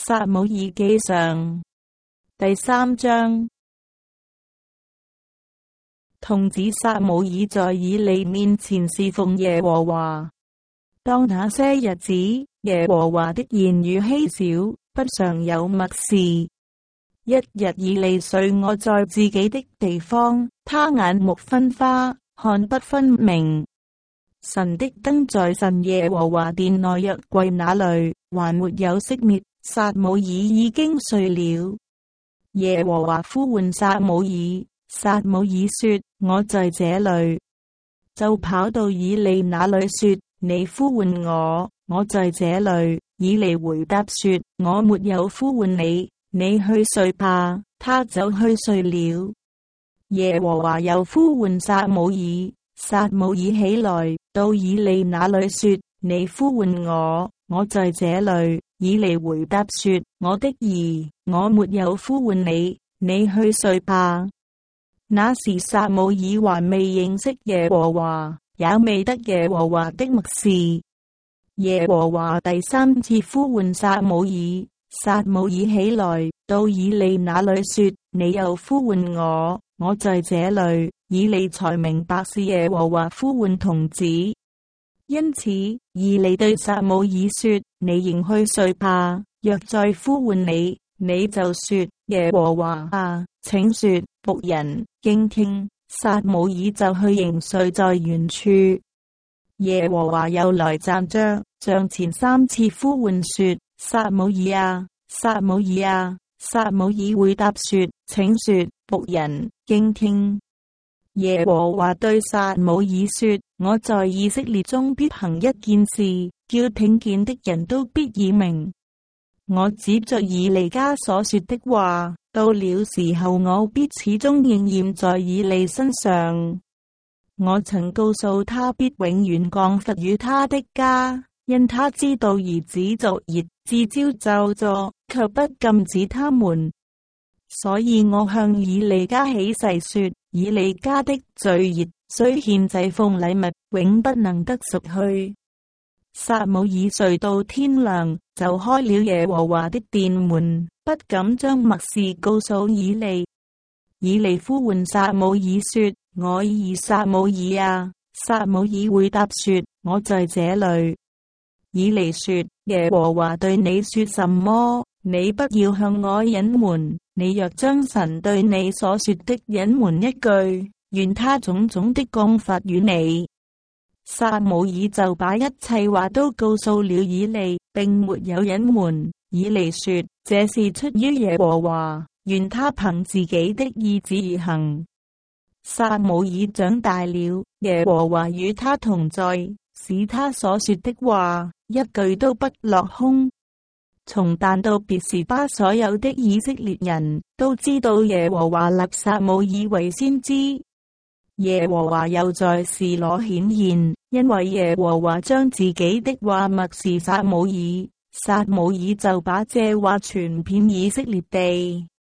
撒母耳記上第3章。童子撒母耳在以利面前侍奉耶和華。當那些日子，耶和華的言語稀少，不常有默示。一日以利睡臥在自己的地方，他眼目昏花，看不分明。神的燈在神耶和華殿內約櫃那裏，還沒有熄滅。撒母耳已經睡了。耶和華呼喚撒母耳，撒母耳說：我在這裏。就跑到以利那裏說：你呼喚我，我在這裏。以利回答說：我沒有呼喚你，你去睡吧。他就去睡了。耶和華又呼喚撒母耳，撒母耳起來，到以利那裏說：你呼喚我，我在這裏。以利回答說：我的兒，我沒有呼喚你，你去睡吧。那時撒母耳還未認識耶和華，也未得耶和華的默示。耶和華第3次呼喚撒母耳，撒母耳起來，到以利那裏說：你又呼喚我，我在這裏。以利才明白是耶和華呼喚童子。因此，以利對撒母耳說：你仍去睡吧。若再呼喚你，你就說：耶和華啊，請說，僕人敬聽。撒母耳就去仍睡在原處。耶和華又來站着，像前3次呼喚說：撒母耳啊，撒母耳啊。撒母耳回答說：請說，僕人敬聽。耶和華對撒母耳說：我在以色列中必行一件事，叫聽見的人都必耳鳴。我指着以利家所說的話，到了時候我必始終應驗在以利身上。我曾告訴他必永遠降罰與他的家，因他知道兒子作孽，自招咒詛，卻不禁止他們。所以我向以利家起誓說：以利家的罪孽，雖獻祭奉禮物，永不能得贖去。撒母耳睡到天亮，就開了耶和華的殿門，不敢將默示告訴以利。以利呼喚撒母耳說：我兒撒母耳啊。撒母耳回答說：我在這裏。以利說：耶和華對你說什麼？你不要向我隱瞞。你若將神對你所說的隱瞞一句，願他種種的降罰與你。撒母耳就把一切話都告訴了以利，並沒有隱瞞。以利說：這是出於耶和華，願他憑自己的意志而行。撒母耳長大了，耶和華與他同在，使他所說的話一句都不落空。從但到別是巴，所有的以色列人都知道耶和華立撒母耳為先知。耶和華又在示羅顯現，因為耶和華將自己的話默示撒母耳，撒母耳就把這話傳遍以色列地。